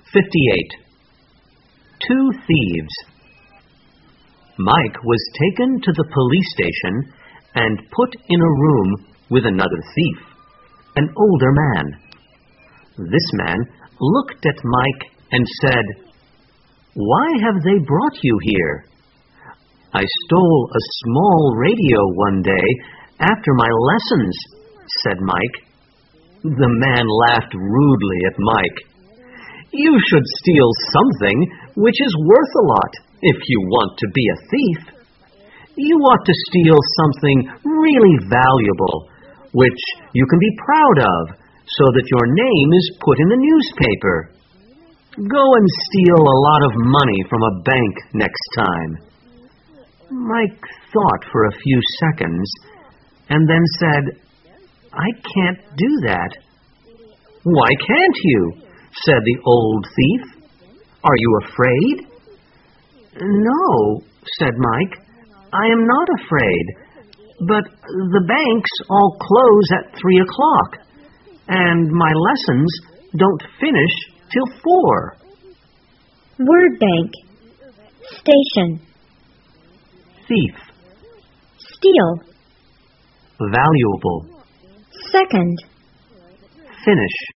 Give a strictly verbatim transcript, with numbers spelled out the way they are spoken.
fifty-eight. Two Thieves. Mike was taken to the police station and put in a room with another thief, an older man. This man looked at Mike and said, "Why have they brought you here?" "I stole a small radio one day after my lessons," said Mike. The man laughed rudely at Mike. "You should steal something which is worth a lot if you want to be a thief. You ought to steal something really valuable, which you can be proud of, so that your name is put in the newspaper. Go and steal a lot of money from a bank next time." Mike thought for a few seconds, and then said, "I can't do that." "Why can't you?" said the old thief. "Are you afraid?" "No," said Mike, "I am not afraid, but the banks all close at three o'clock, and my lessons don't finish till four. Word bank. Station. Thief. Steal. Valuable. Second. Finish.